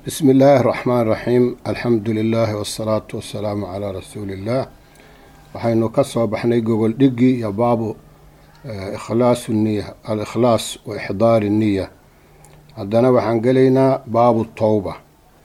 بسم الله الرحمن الرحيم الحمد لله والصلاة والسلام على رسول الله. waxaynu ka soo baxnay gogol dhigi iyo baabu ikhlaas niyya al-ikhlaas wa ihdaar niyya. haddana waxaan gelaynaa baabu tawba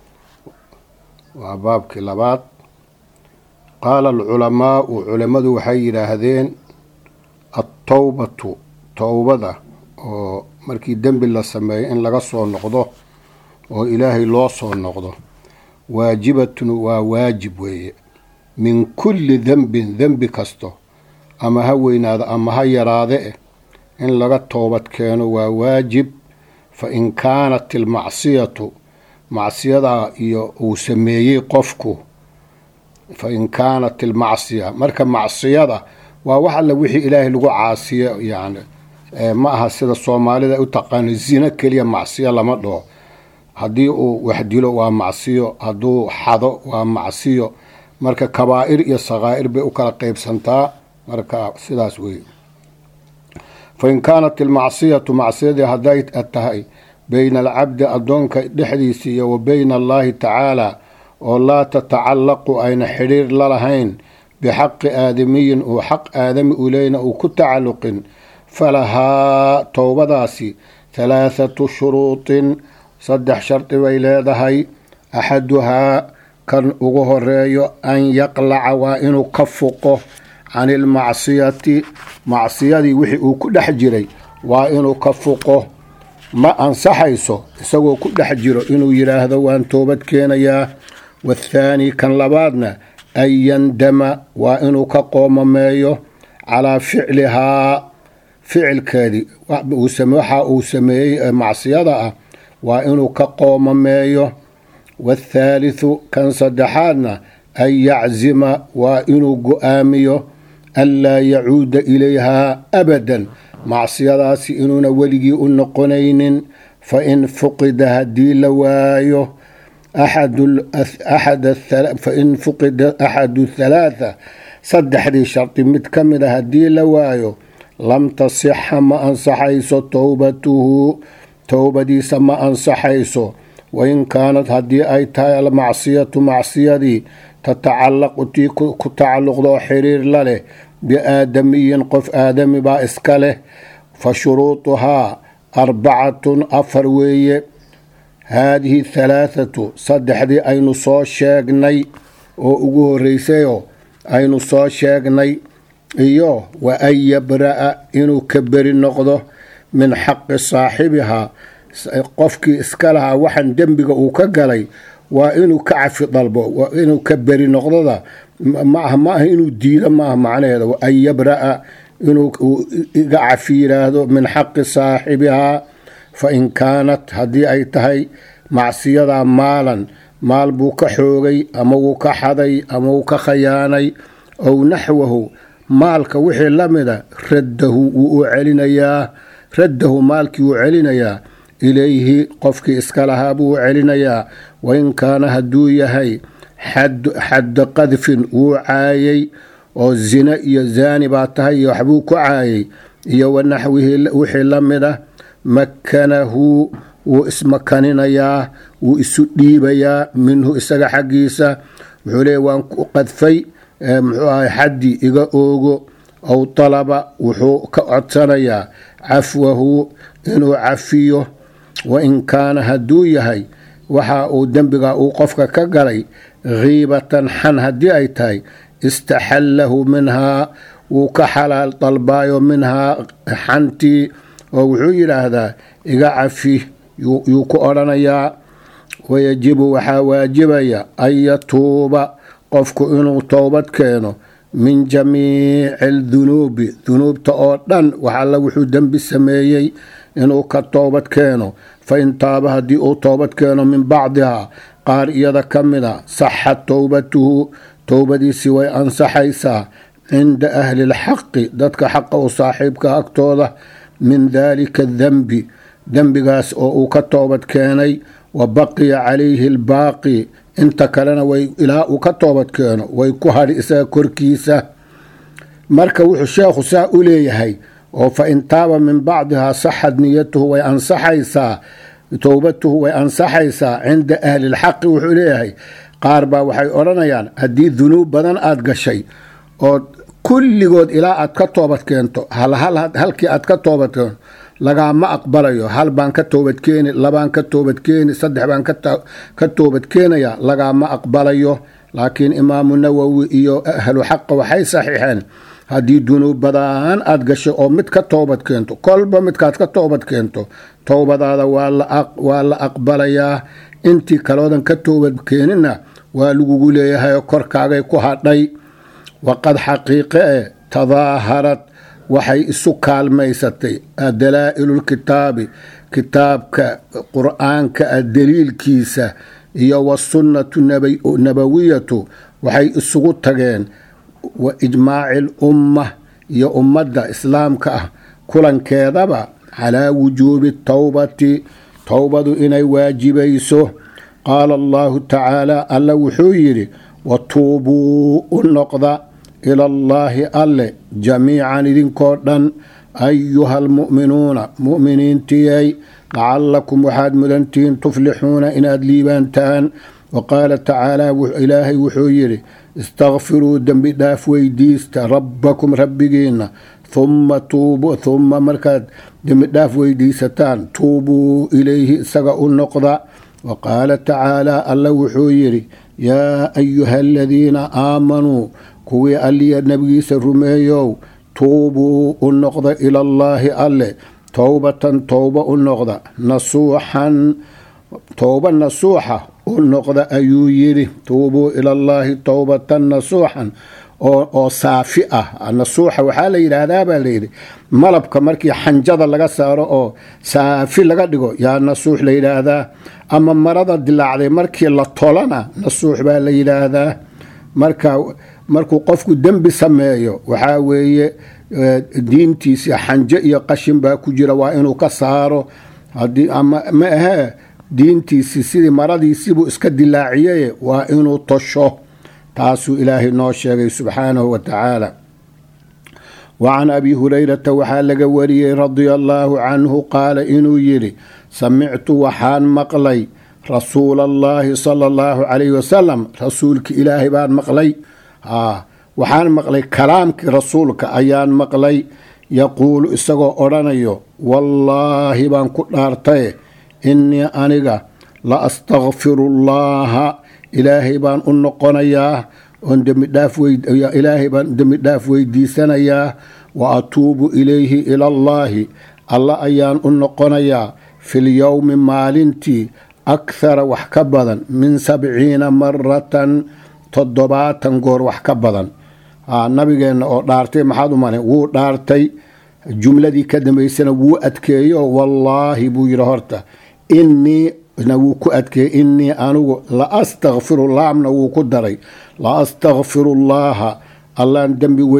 waa baabkii labaad. qaala al-culamaa culimadu waxay yidhaahdeen at-tawbatu tawbada oo markii dembi la sameeyo in laga soo noqdo oo ilaahay loo soo noqdo waajibatun waa waajib weeye min kulli dembi kasto ama ha weynaado ama ha yaraade in laga toobad keeno waa waajib. fa in kaanat ilmacsiyatu macsiyada iyo uu sameeyey qofku fa in kaanat ilmacsiya marka macsiyada waa wax alla wixii ilaahay lagu caasiyo yani ma aha sida soomaalida u taqaano zina keliya macsiyo lama dhaho. haddii uu wax dilo waa macsiyo, hadduu xado waa macsiyo. marka kabaa'ir iyo sakaa'ir bay u kala qaybsantaa. marka sidaas wey. fa in kaanat ilmacsiyatu macsiyadii hadday tahay bayna alcabdi addoonka dhexdiisa iyo wa bayna allaahi tacaala oo laa tatacallaqu ayna xidhiir la lahayn bixaqi aadamiyin uu xaq aadami uleyna uu ku tacalluqin falahaa towbadaasi halaathatu shuruutin saddex shardi bay leedahay. axaduhaa kan ugu horeeyo an yaqlaca waa inuu ka fuqo can ilmacsiyati macsiyadii wixii uu ku dhex jiray waa inuu ka fuqo. ma ansaxayso isagoo ku dhex jiro inuu yidhaahdo waan toobad keenayaa. wathaani kan labaadna an yandama waa inuu ka qoomameeyo calaa ficlihaa ficilkeedii waxa uu sameeyey macsiyada ah waa inuu ka qoomameeyo. waathaalithu kan saddexaadna an yaczima waa inuu go-aamiyo an laa yacuuda ilayhaa abadan macsiyadaasi inuuna weligii u noqonaynin. fa in fuqida haddii la waayo fain fuqida axadu thalaatha saddexdii shardi mid ka mid a haddii la waayo lam tasixa ma ansaxayso towbatuhu towbadiisa ma ansaxayso. wain kaanad haddii ay tahay almacsiyatu macsiyadii tatacallaqu tii ku tacalluqdoo xiriir la leh biaadamiyin qof aadami baa iska leh. fa shuruuduhaa arbacatun afar weeye. haadihi halaathatu saddexdii aynu soo sheegnay oo ugu horreysayoo aynu soo sheegnay iyo wa an yabra'a inuu ka beri noqdo min xaqi saaxibihaa qofkii iska lahaa waxan dembiga uu ka galay waa inuu ka cafi dalbo waa inuu ka beri noqdada maaha inuu diido maaha macnaheeda. wa an yabra'a inuu iga cafi yidhaahdo min xaqi saaxibihaa. fa in kaanat haddii ay tahay macsiyadaa maalan maal buu ka xoogay ama wuu ka xaday ama wuu ka khayaanay ow naxwahu maalka wixii la mida raddahu wuu u celinayaa raddahu maalkii wuu celinayaa ilayhi qofkii iska lahaa buu u celinayaa. wain kaana hadduu yahay xadda qadfin wuu caayay oo zina iyo zaani baa tahay iyo waxbuu ku caayay iyo wanaxwihi wixii la mida makanahu wuu ismakaninayaa wuu isu dhiibayaa minhu isaga xaggiisa. wuxuu leeya waan ku qadfay muxuu ahay xaddi iga oogo. ow talaba wuxuu ka codsanayaa cafwahu inuu cafiyo. wain kaana hadduu yahay waxa uu dembiga uu qofka ka galay ghiibatan xan haddii ay tahay istaxallahu minhaa wuu ka xalaal dalbaayo minhaa xantii oo wuxuu yidhaahdaa iga cafi yuu ku odhanayaa. wayajibu waxaa waajibaya an yatuuba qofku inuu toobad keeno min jamiici aldunuubi dunuubta oo dhan wax alla wuxuu dembi sameeyey inuu ka toobad keeno. fa in taaba haddii uu toobad keeno min bacdihaa qaar iyada ka mida saxat towbatuhu towbadiisii way ansaxaysaa cinda ahli lxaqi dadka xaqa u saaxiibka agtooda min daalika dembi dembigaas oo uu ka toobad keenay. wa baqiya calayhi albaaqi inta kalena way ilaa uu ka toobad keeno way ku hadhi isaga korkiisa. marka wuxuu sheekhu saa u leeyahay oo fa in taaba min bacdihaa saxad niyatuhu way ansaxaysaa towbatuhu way ansaxaysaa cinda ahli lxaqi. wuxuu leeyahay qaar baa waxay odhanayaan haddii dunuub badan aad gashay oo kulligood ilaa aad ka toobad keento halkii aad ka toobad keento lagaama aqbalayo. hal baan ka toobadkeeni, labaan ka toobadkeeni, saddex baan ka toobadkeenaya, lagaama aqbalayo. laakiin imaamu nawowi iyo ahlu xaqa waxay saxiixeen haddii dunuub badan aad gashay oo mid ka toobad keento, kolba midkaad ka toobad keento towbadaada waa la aqbalayaa. intii kaloodan ka toobad keenina waa lagugu leeyahay oo korkaagay ku hadhay. waqad xaqiiqe tadaaharad waxay isu kaalmaysatay dalaa'ilulkitaabi kitaabka qur'aanka daliilkiisa iyo wasunnatu nabawiyatu waxay isugu tageen wa ijmaaci lumma iyo ummadda islaamka ah kulankeedaba calaa wujuubi towbati towbadu inay waajibayso. qaala allahu tacaala alla wuxuu yidhi watuubuu u noqda ila allaahi alle jamiican idinkoo dhan ayuha almu'minuuna mu'miniintiyay lacallakum waxaad mudantihiin tuflixuuna inaad liibaantaan. wa qaala tacaala ilaahay wuxuu yidhi istakfiruu dembi dhaaf weydiista rabbakum rabbigiinna uma markaad dembi dhaaf weydiisataan tuubuu ilayhi isaga u noqda. wa qaala tacaala alla wuxuu yidhi yaa ayuha aladiina aamanuu kuwii alliya nebigiisa rumeeyow tuubuu u noqda ila allaahi alle towbatan towba u noqda nasuuxan towba nasuuxa u noqda ayuu yidhi. tuubuu ila allaahi towbatan nasuuxan oo saafi ah. nasuuxa waxaa la yidhaahdaa baa layidhi malabka markii xanjada laga saaro oo saafi laga dhigo yaa nasuux la yidhaahdaa. ama marada dilaacday markii la tolana nasuux baa la yidhaahdaa. markuu qofku dembi sameeyo waxaa weeye diintiisi xanjo iyo qashin baa ku jira, waa inuu ka saaro. ama ma ahee diintiisi sidii maradiisibuu iska dilaaciye waa inuu tosho. taasuu ilaahay noo sheegay subxaanahu wa tacaala. wa can abi hurayrata waxaa laga wariyey radia allaahu canhu qaala inuu yidhi samictu waxaan maqlay rasuula allaahi sala allahu calayhi wasalam rasuulki ilaahay baan maqlay. waxaan maqlay kalaamkii rasuulka ayaan maqlay yaquulu isagoo odhanayo wallaahi baan ku dhaartaye innii aniga la astakfiru llaaha ilaahay baan u noqonayaa oon ilaahay baan dembi dhaaf weydiisanayaa. wa atuubu ilayhi ila allaahi alla ayaan u noqonayaa filyowmi maalintii akhara wax ka badan min 70 maratan 70 goor wax ka badan. nabigeenna oo dhaartay maxaad u malay wuu dhaartay jumladii ka dambaysana wuu adkeeyo wallaahi buu yidhi horta innii na wuu ku adkeeyey innii anigu la astakfiru laamna wuu ku daray la astakfiru llaaha allaan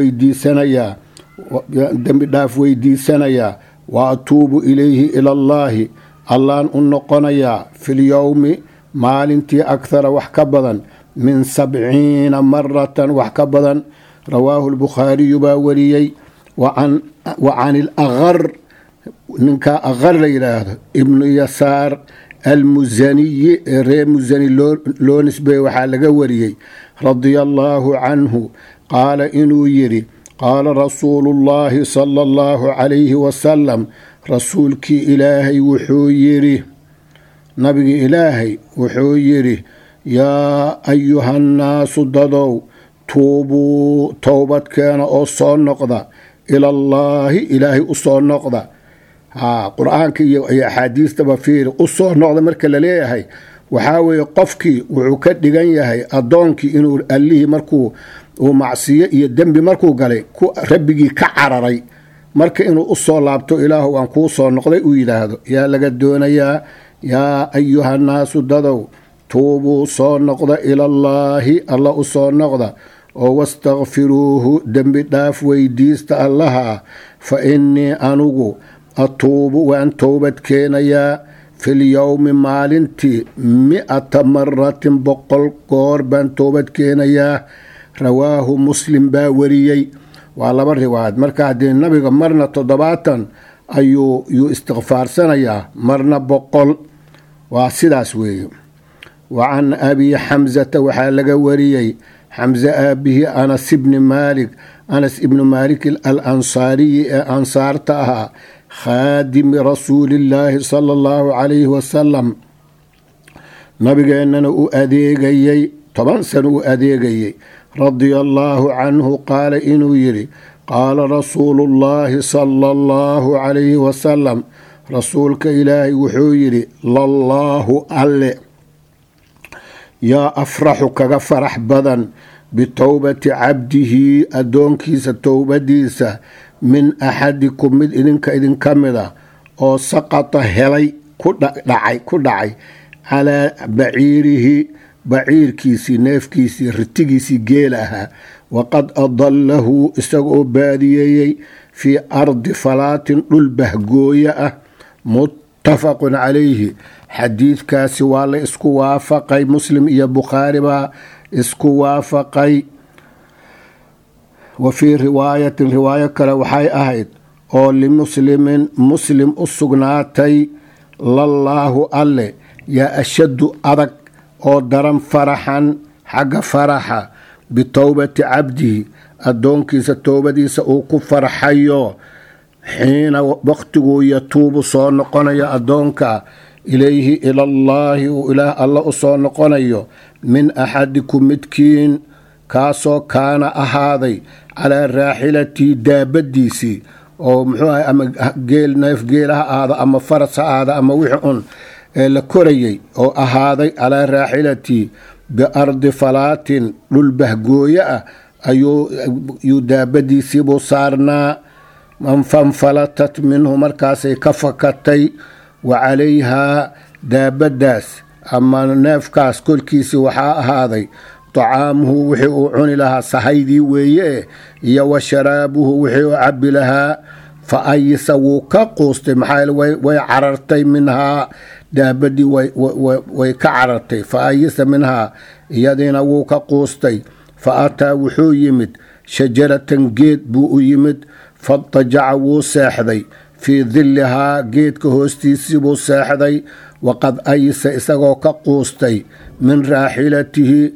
dembi dhaaf weydiisanayaa wa atuubu ilayhi ila allaahi allaan u noqonayaa filyowmi maalintii akhara wax ka badan min 70 maratan wax ka badan. rawaahu lbukhaariyu baa wariyey. wa can ilaqar ninkaa aqar la yidhaahdo ibnu yasaar almusaniyi ee reer musani loo nisbeeye waxaa laga wariyey radia allaahu canhu qaala inuu yidhi qaala rasuulu llaahi sala allahu calayhi wasalam rasuulkii ilaahay wuxuu yidhi nabigii ilaahay wuxuu yidhi yaa ayuhannaasu dadow tuubuu towbadkeena oo soo noqda ilallaahi ilaahay u soo noqda. qur-aanka iyo axaadiistaba fiiri u soo noqda marka la leeyahay waxaa weeye qofkii wuxuu ka dhigan yahay addoonkii inuu allihii markuu uu macsiyo iyo dembi markuu galay rabbigii ka cararay marka inuu u soo laabto ilaahu aan kuu soo noqday uu yidhaahdo yaa laga doonayaa. yaa ayuhannaasu dadow tuubuu soo noqda ilallaahi alla u soo noqda oo wastakfiruuhu dembi dhaaf weydiista allaha fa innii anugu atuubu waan towbad keenayaa filyowmi maalintii 100 maratin 100 goor baan towbad keenayaa. rawaahu muslim baa wariyey. waa laba riwaayad marka haddii nabiga marna 70 ayuu istikfaarsanayaa marna 100. وسداس وي. وعن أبي حمزة وحال وريي حمزة أبيه أنس بن مالك الأنصاري أنصارتها خادم رسول الله صلى الله عليه وسلم نبي أننا أديغي طبعا سنو أديغي رضي الله عنه قال إنو يري قال رسول الله صلى الله عليه وسلم رسولك إلهي وحويري لله ألي يا أفرح كغفرح بدن بتوبة عبده أدونكيس توبديسة من أحدكم من إذن كمدا أو سقط هلي كدعي على بعير كيسي نيف كيسي رتقيسي جيلها وقد أضله استقو باديي في أرض فلاة البهجوية متفق عليه حديث كاسي والله اسكو وافقي مسلم يا بخاري با اسكو وافقي وفي رواية كلا وحي أهيد أو لمسلم مسلم السقناتي لله ألي يا أشد أدك أو درم فرحا حق فرحا بتوبة عبده أدونكي ستوبة دي سأوكو فرحيو حين وقته يتوب صون قنيا أدونك إليه إلى الله وإله الله صون قنيا من أحدكم متكين كاسو كان أهاضي على راحلتي دابديسي أو محوها أما جيل نيف جيلها هذا أما فرس هذا أما وحن لكوريي أو أهاضي على راحلتي بأرض فلات للبهجوية أيو يدابديسي بصارنا من فانفلتت منه مركاسي كفكتي وعليها دابداس أما نافكاس كل كيسي وحاء هذي طعامه وحيو عن لها صهيدي ويه وشرابه وحيو عب لها فأيس وكقوست محايل ويعررتي منها دابدي ويكعررتي فأيس منها يدين وكقوستي فأتى وحو يمد شجرة جيد بو يمد فاضطجع وساحدي في ظلها جيد كهوستيسي وساحدي وقد أيس إساقو كقوستي من راحلته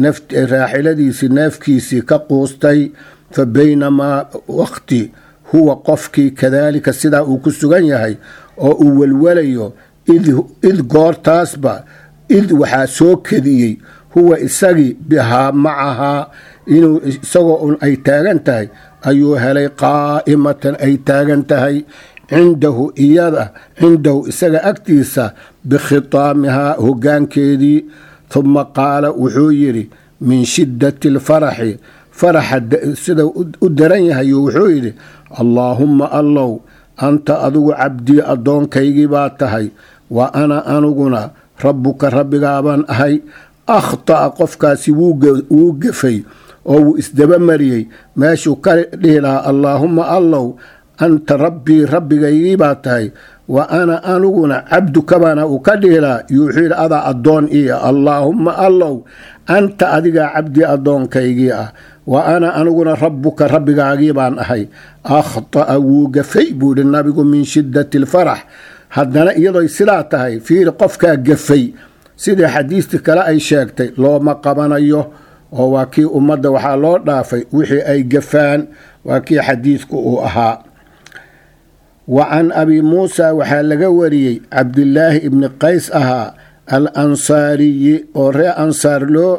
راحلتيسي نافكيسي كقوستي فبينما وقتي هو قفكي كذلك السدا وكسوغان يهي أو أولوليو إذ قورتاس با إذ وحاسو كذيي هو إساقي بها معها إنو إساقو أي تاغنتهي أيها لي قائمة أي تاغنتهي عنده إيادة عنده إساقي أكتيسة بخطامها هقان كيدي ثم قال وحويري من شدة الفرح فرح سيدا أدرينها يوحويري اللهم الله أنت أدو عبدي أدون كيجي باتهي وأنا أنقنا ربك ربك أبان أهي أخطأ قفكاسي وقفي أو استدبمري ماشو كاليلا اللهم الله أنت ربي كيجي باتهي وأنا أنقنا عبدك بانا وكاليلا يوحيل أذا أدون إيا اللهم الله أنت أدقى عبدي أدون كيجي وأنا أنقنا ربك عجيبان أهي أخطأ وقفي بود النبي من شدة الفرح هدنا يضي سلاتهي في قفك قفي سيدي حديثك لا أي شاكتي لو ما قبنا أيوه هو كي أمد وحالو دافي وحي أي قفان وكي حديثك أها. وعن أبي موسى وحال قوري عبد الله بن قيس أها الأنصاري وري أنصار له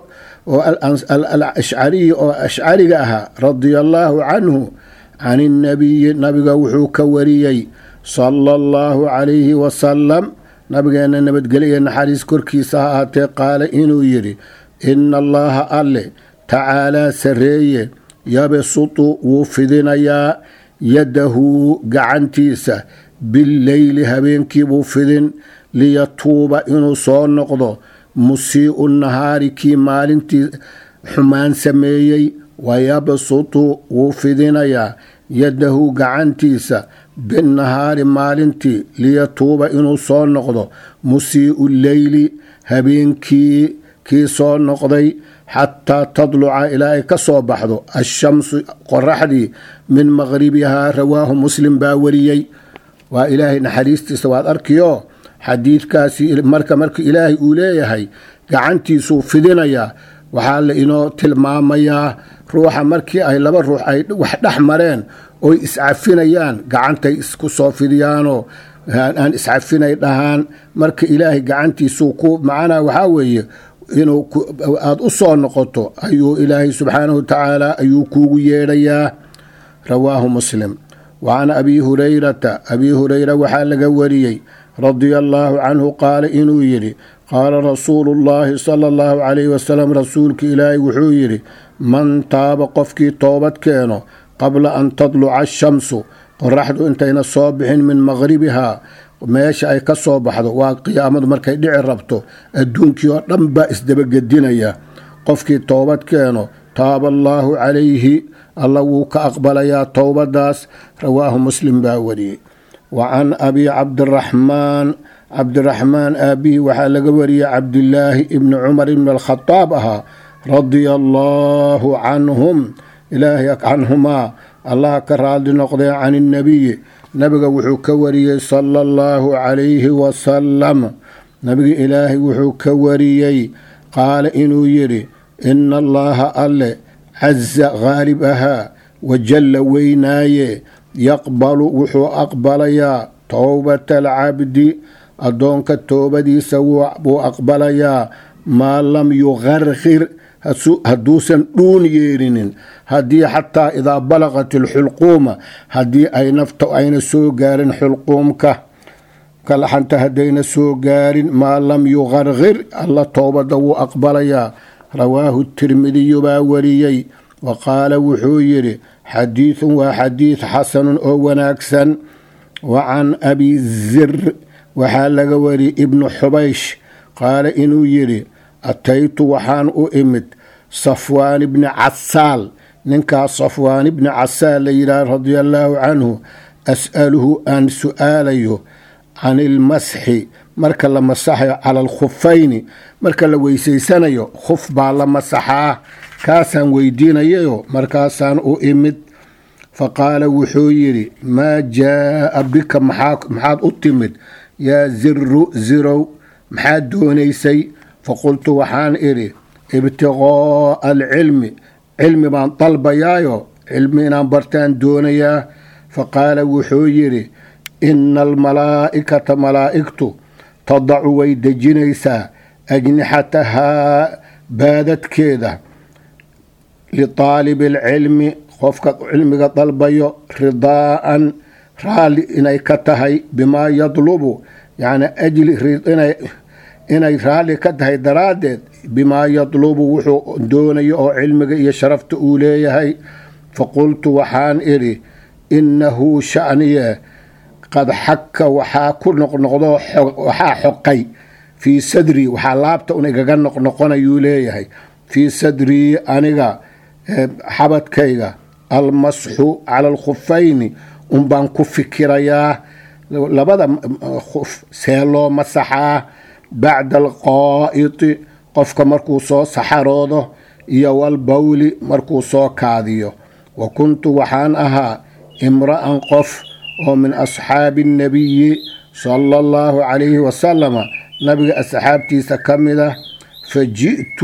والأشعري أشعري أها رضي الله عنه عن النبي وحو كوريي صلى الله عليه وسلم نبي أن نبت قليا نحريس كركي ساعات قال إنو يري إن الله ألي تعالى سرية يبسط وفدنا يا يده قعنتيسة بالليل هبينكي بوفدن ليطوب إنو صور نقضو مسيء النهار كي مالنتي حمان سميي ويبسط وفدنا يا يده قعنتيسة بالنهار مالنتي ليطوب إنو صور نقضو مسيء الليل هبينكي كي صور نقضي حتى تطلع إلى كصوبحضو الشمس قرحدي من مغربها رواه مسلم باوريي وإلهي نحريستي سواد أركيو xadiidkaasi marka ilaahay uu leeyahay gacantiisuu fidinayaa waxaa la inoo tilmaamayaa ruuxa markii ay laba ruux ay wax dhex mareen oy iscafinayaan gacantay isku soo fidiyaanoo aan iscafinay dhahaan marka ilaahay gacantiisuu ku macnaha waxaa weeye inuu aad u soo noqoto ayuu ilaahay subxaanahu watacaala ayuu kuugu yeedhayaa rawaahu muslim وعن أبي هريرة وحال قوريي رضي الله عنه قال إنو يري قال رسول الله صلى الله عليه وسلم رسولك إلهي وحيري من تاب قفكي توبت كانوا قبل أن تطلع الشمس قرحت انتين الصبح من مغربها ماشي أي كالصبح وقيامة مركي دعي ربطو الدونكي ورنبا اسدبق الدنيا قفكي توبت كانوا تاب الله عليه الله كأقبل يا توبة داس رواه مسلم باوري وعن أبي عبد الرحمن أبي وحلق وري عبد الله ابن عمر بن الخطاب رضي الله عنهم إلهي عنهما الله كراد نقضي عن النبي نبي وحو كوري صلى الله عليه وسلم نبي إلهي وحو كوري قال إنو يري إن الله أله عز غالبها وجل ويناي يقبل وحو أقبل يا توبة العبد أدونك التوبة دي سوى أقبل يا ما لم يغرغر هدوسا دون يرين هدي حتى إذا بلغت الحلقومة هدي أي نفط أين سوغار حلقومك كلا حتى هدين سوغار ما لم يغرغر الله توبة دو أقبل يا رواه الترمذي باوريي وقال وحويري حديث وحديث حسن أو وناكسا وعن أبي الزر وحال وري ابن حبيش قال إنو يري أتيت وحان أؤمت صفوان بن عسال ننكا صفوان بن عسال ليلى رضي الله عنه أسأله أن سؤاليه عن المسح marka la masaxayo cala alkhufayni marka la weysaysanayo khuf baa la masaxaa kaasaan weydiinayayo markaasaan u imid faqaala wuxuu yidhi maa jaa'a bika maxaad u timid yaa zirow maxaad doonaysay faqultu waxaan idhi ibtiqaa'a alcilmi cilmi baan dalbayaayo cilmi inaan bartaan doonayaa faqaala wuxuu yidhi ina almalaa'ikata malaa'igtu تضع ويدجنيسا أجنحتها بادت كذا لطالب العلم خفك علمك طلبي رضاء رالي إني كتهي بما يطلب يعني أجل إني رالي كتهي درادت بما يطلب وحو دوني أو علمك يشرفت أوليه فقلت وحان إري إنه شأنيه قد حك وحا كل نقضو وحا حقي في صدري وحا لابتا ونقا نقنا يوليه في صدري أنقا حبت كيغا المسح على الخفين بان كفكريا لبدا خف سيلو مسحا بعد القائط قفك مركوسو سحروده يو البول مركوسو كاذيو وكنت وحان امرأ قف ومن أصحاب النبي صلى الله عليه وسلم نبي أصحابتي سكمدة فجئت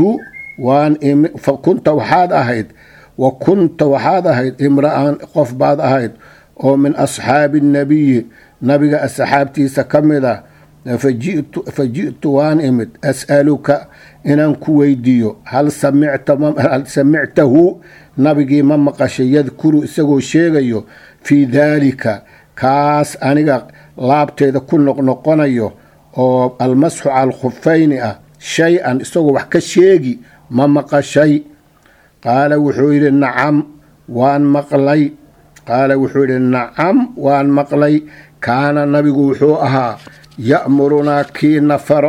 فكنت وحاد أهيد امرأة قف بعض أهيد ومن أصحاب النبي نبي أصحابتي سكمدة فجئت وان إمت أسألك إن كويديو هل سمعته نبي ممقش يذكر إساقو شيغيو في ذلك كاس أنيقا لابتيدا كل نقنيو أو المسح على الخفين شيئا إساقو وحكا شيغي ممقشي قال وحوير نعم وان مقلي قال وحوير نعم وان مقلي كان النبي وحوها يأمرنا كي نفر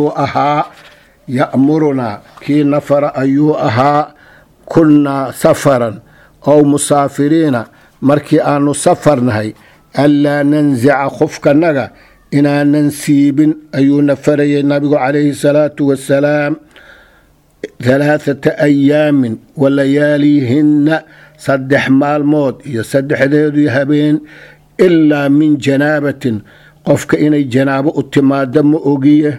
أيوها كنا سفرا أو مسافرين مركي أنو سفرناهي ألا ننزع خفك النغا إنا ننسيب أيو نفري النبي عليه الصلاة والسلام 3 أيام ولياليهن صدح مال موت يصدح ذي هبين إلا من جنابة qofka inay janaabo u timaado ma ogiye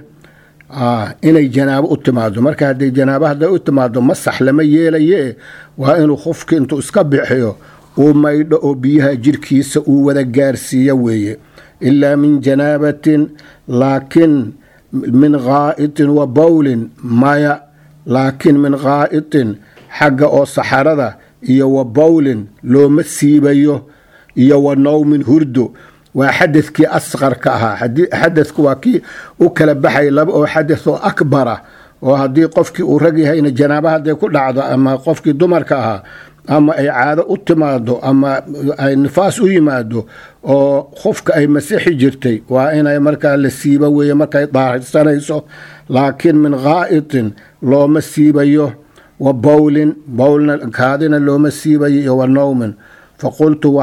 inay janaabo u timaado. marka hadday janaabo hadday u timaado masax lama yeelaye waa inuu qofki intuu iska bixiyo uu maydho oo biyaha jirkiisa uu wada gaarsiiyo weeye. ilaa min janaabatin, laakin min gaa'itin wa bawlin maya, laakin min gaa'itin xagga oo saxarada iyo wa bawlin looma siibayo iyo wa nawmin hurdo. waa xadadkii asqarka ahaa. xadadku waa kii u kala baxay laba oo xadad oo akbara, oo haddii qofkii uu rag yahayna janaaba hadday ku dhacdo ama qofkii dumarka ahaa ama ay caado u timaado ama ay nifaas u yimaado oo qofka ay masixi jirtay waa inay markaa la siiba weeye markay daahirsanayso. laakiin min gaa'itin looma siibayo, wa bawlin bawlna kaadina looma siibayo iyo wa nawmin. faqultu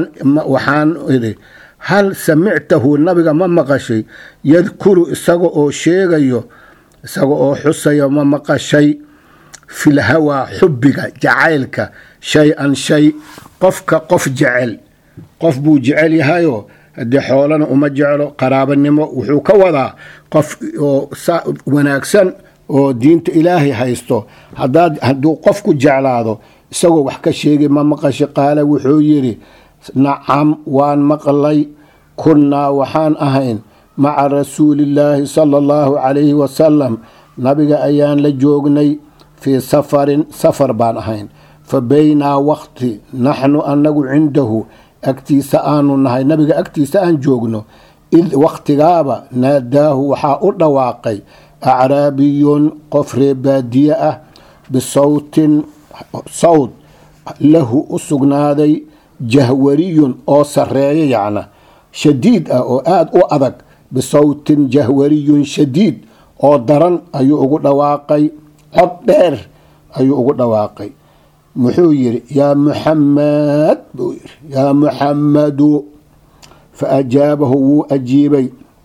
waxaan idhi hal samictahu, nabiga ma maqashay yadkuru isaga oo sheegayo isaga oo xusayo ma maqashay fil hawaa xubbiga jacaylka shay-an shay. qofka qof jecel, qof buu jecel yahayo haddii xoolana uma jeclo, qaraabanimo wuxuu ka wadaa qof oo wanaagsan oo diinta ilaahay haysto. hadduu qofku jeclaado isagoo wax ka sheegay ma maqashay. qaala wuxuu yidhi nacam waan maqlay, kunnaa waxaan ahayn maca rasuulillaahi sala allahu calayhi wasalam, nabiga ayaan la joognay fii safarin, safar baan ahayn. fa baynaa waqti naxnu anagu cindahu agtiisa aanu nahay, nabiga agtiisa aan joogno, id waqtigaaba naadaahu waxaa u dhawaaqay acraabiyun qof reebaadiye ah bisawtin sawd lahu u sugnaaday jahwariyun oo sareeya yacna shadiid ah oo aada u adag, bisawtin jahwariyun shadiid oo daran ayuu ugu dhawaaqay, cod dheer ayuu ugu dhawaaqay. muxuu yidhi yaa muxamed buu yidhi, yaa muxamadu. fa ajaabahu wuu ajiibay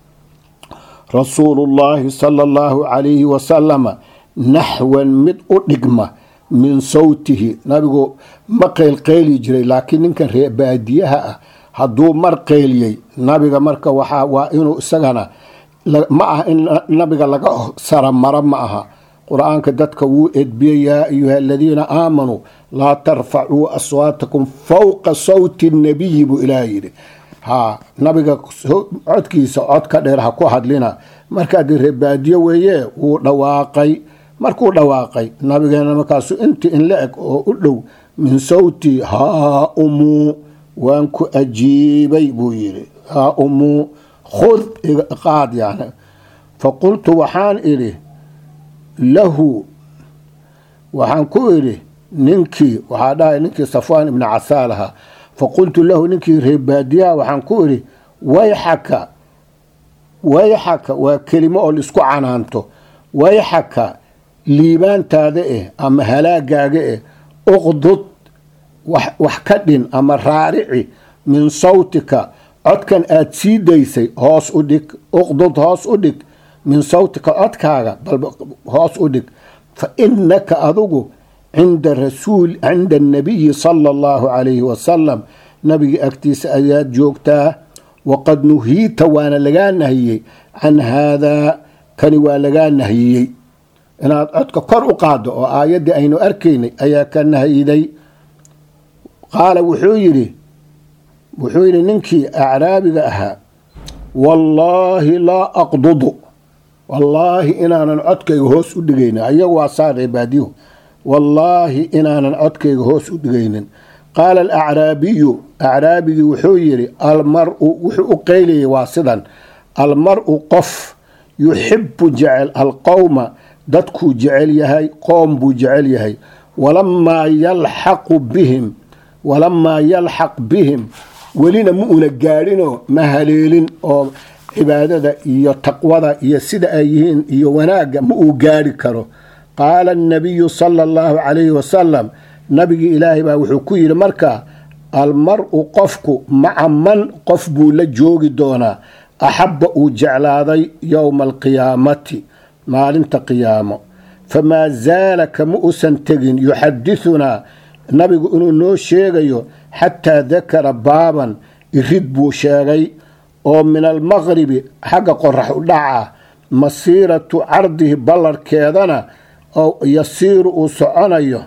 rasuulullaahi sala allahu calayhi wasalama naxwan mid u dhigma min sawtihi. nabigu ma qeylqeyli jiray, laakiin ninkan ree baadiyaha ah hadduu mar qeyliyey nabiga marka waa inuu isagana ma aha in nabiga laga saramaro ma aha. qur-aanka dadka wuu edbiyey yaa ayuha aladiina aamanuu laa tarfacuu aswaatakum fawqa sawti nabiyi buu ilaah yidhi. nabiga codkiisa cod ka dheer ha ku hadlina. marka haddii ree baadiye weeye wuu dhawaaqay. markuu dhawaaqay nabigeena markaasu inti in la eg oo u dhow min sawti haa umuu waan ku ajiibay buu yidhi, haa umuu khud qaad yani. faqultu waxaan idhi lahu, waxaan ku idhi ninkii, waxaa dhahay ninkii safwaan ibni casaal ahaa. faqultu lahu ninkii reebaadiyaha waxaan ku idhi wayxaka, wayxaka waa kelimo oo laisku canaanto, wayxaka liibaantaada ama halaagaaga uqdud wax ka dhin ama raarici min sawtika, codkan aad sii daysay hoos u dhig, uqdud hoos u dhig min sawtika codkaaga bal hoos u dhig. fa inaka adigu cinda annabiyi sala allahu calayhi wasalam, nabiga agtiisa ayaad joogtaa. waqad nuhiita waana lagaa nahiyey can haadaa, kani waa lagaa nahiyey inaad codka kor u qaado oo aayaddii aynu arkaynay ayaa ka nahiday. qaala wuxuu yidhi ninkii acraabiga ahaa wallaahi laa aqdudu, wallaahi inaanan codkayga hoos u dhigaynin. ayagu waa saaree baadiyu, wallaahi inaanan codkayga hoos u dhigaynin. qaala alacraabiyu, acraabigii wuxuu yidhi almaru, wuxuu u qeylayay waa sidan, almaru qof yuxibu jecel alqowma dadkuu jecel yahay, qoom buu jecel yahay. walamaa yalxaq bihim welina ma una gaadhinoo ma haleelin oo cibaadada iyo taqwada iyo sida ay yihiin iyo wanaagga ma uu gaadhi karo. qaala annabiyu sala allahu calayhi wasalam, nabigii ilaahay baa wuxuu ku yidhi markaa almaru qofku maca man qof buu la joogi doonaa axabba uu jeclaaday yowma alqiyaamati, maalinta qiyaamo. famaa zaala kama usan tegin yuxadithunaa, nabigu inuu noo sheegayo xataa dakara baaban irid buu sheegay من المغرب حق قرح دعا مسيرة عرضه بلر كيدنا أو يصير أسعنيه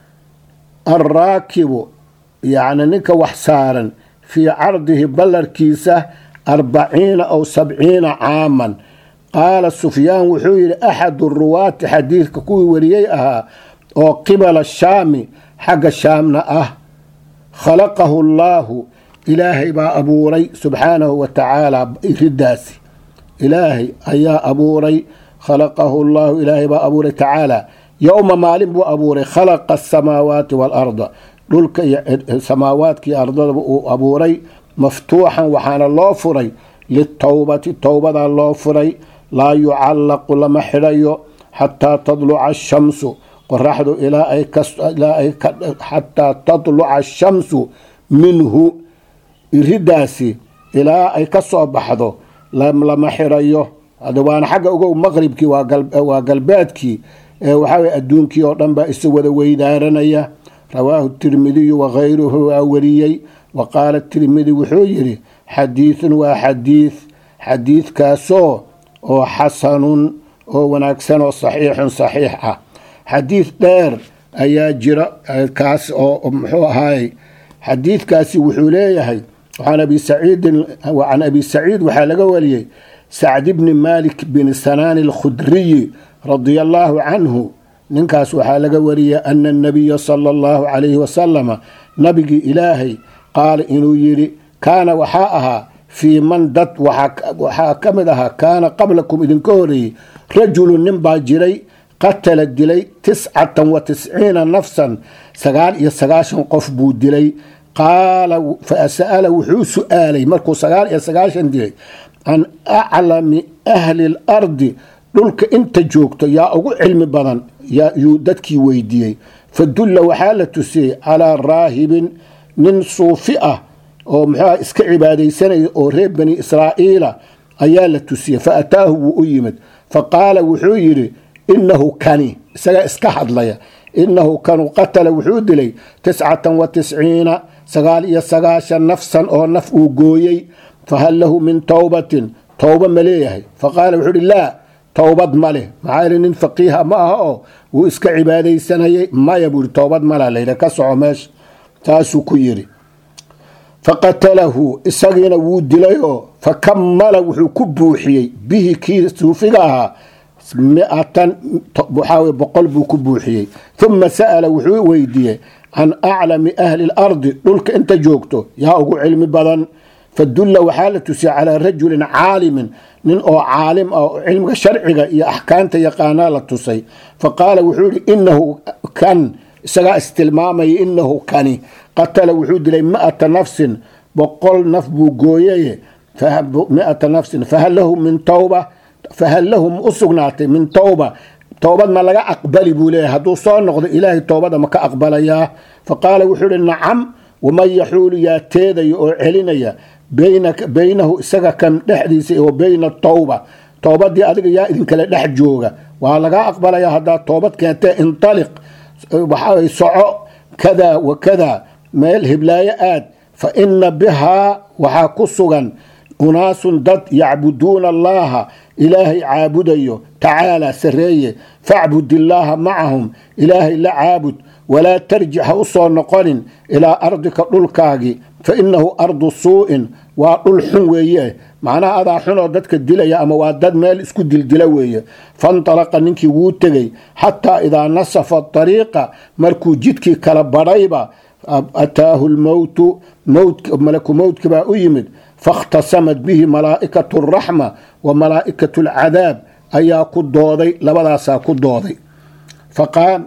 الراكب يعني نك وحسارا في عرضه بلر كيسة 40 أو 70 عاما. قال سفيان وحوير أحد الرواة حديث كوي وريئها أو قبل الشام حق الشامنا خلقه الله إلهي با أبوري سبحانه وتعالى إرداسي إلهي أيا أبوري خلقه الله إلهي با أبوري تعالى يوم مالين بو أبوري خلق السماوات والأرض دولك السماوات كي أرض أبوري مفتوحا وحان الله فري للتوبة التوبة الله فري لا يعلق لما حريو حتى تطلع الشمس قرحدو إلى أي حتى تطلع الشمس منه إرداسي إلى أي كسو بحضو لما حريو هذا وانا حق أقول مغربكي وقلباتكي وحاوي أدونكي ورنبا إسوى ويدارنيا. رواه الترمذي وغيره ووريي. وقال الترمذي وحويري حديث حديث كاسو أو حسن أو ونكسن وصحيح صحيحة حديث دير أيا جرى كاس أو هاي حديث كاسي وحوليه وعن أبي سعيد وحلقه وليه سعد بن مالك بن سنان الخدري رضي الله عنه ننكاس وحلقه وليه أن النبي صلى الله عليه وسلم نبي إلهي قال إنه يري كان وحاءها في من دت وحاكمدها كان قبلكم إذن كوري رجل نمبا جري قتل الدلي 99 نفسا سقال قف بو دلي. قال فأسأل وحو سؤالي مركو سقال دلي عن أعلم أهل الأرض دولك انت جوكتو يا أقو علم بدن يا يودتكي ويديي فدل وحالة سي على راهب من صوفئة oo maxaa iska cibaadeysanay oo reer bani Israa'iil ayaa la tusiyay faataahu u yimid faqala wuxuu yiri innahu kani isaga iska hadlaya innahu kanu qatala wuxuu dilay 99 sagaashan nafsan oo naf uu gooyay fahal lahu min tawbatin tawba maleeyahay faqala wuxuu la tawbad male macaalin faqiha ma aha oo uu iska cibaadeysanayay ma yabur tawbad mala leeyda ka soco meesh taasu ku yiri فقتله إساقنا ودليو فكمل وحو كبوحيي به كي سوفقها 100 بحاوي بقلبه كبوحيي ثم سأل وحو ويديه عن أعلم أهل الأرض قلك أنت جوكتو يا أقو علم بدن فالدل وحالة على رجل عالم من أو عالم أو علم شرعي يا أحكامته يقانا لتصي فقال وحولي إنه كان سقى استلمامي إنه كان قتل وحود لي 100 نفس بقول نفبو قويه 100 نفس فهل لهم من توبة فهل لهم أسقناتي من توبة ما لقى أقبل بوليه هدو صار نقضي إلهي توبة ما كأقبل إياه فقال وحول نعم ومن يحول يا تيدي أعلني بينه سقى كم نحديثي وبين التوبة دي أدق يا إذن كلا نحجوغا وهلقى أقبل يا هدا توبة كانت انطلق وحاول صعو كذا وكذا ميل هبلايات فإن بها وحاكسغا أناس ضد يعبدون الله إلهي عابديه تعالى سرية فاعبد الله معهم إلهي لا عابد ولا ترجع أصول نقل إلى أرضك الكاغي فإنه أرض سوء والحنوية معناها هذا حنو ضدك الدلية أما وادد ميل اسكو الدلوية فانطلق ننكي ووتغي حتى إذا نصف الطريق مركو جدكي كالبريبة أتاه الموت ملك موت كبا أيمد فاختصمت به ملائكة الرحمة وملائكة العذاب أيا كدودي لبداسا كدودي فقام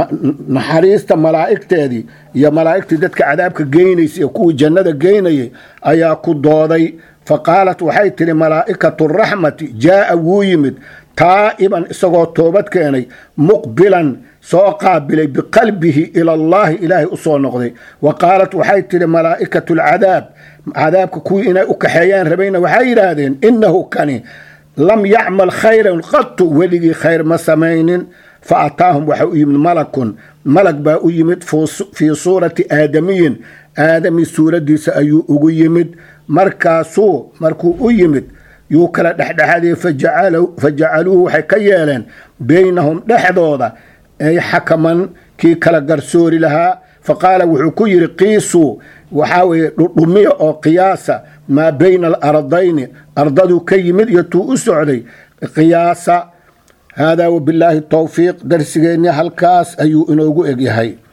نحريست ملائكة دي يا ملائكة دتك عذابك جينيس يكون جنة جيني أيا كدودي فقالت وحيت لملائكة الرحمة جاء ويمد تائبا اسقو توبت كاني مقبلا سوقابل بقلبه إلى الله إلهي أصول نقضي وقالت وحيت لملائكة العذاب عذابك كوي إنا أكحيان ربينا وحير هذين إنه كان لم يعمل خيرا قط ولي خير مسامين فأعطاهم وحوي من ملك با أيمد في صورة آدمي aadami suuradiisa ayuu ugu yimid markuu u yimid yuu kala dhexdhexaadiyey fajacaluuhu waxay ka yeeleen baynahum dhexdooda ay xakaman kii kala garsoori lahaa faqaala wuxuu ku yidhi qiisuu waxaa weeye dhudhumiya oo qiyaasa maa bayna alardayni ardaduu ka yimid iyo tuu u socday qiyaasa haadaa wabilaahi towfiiq darsigeenni halkaas ayuu inoogu egyahay.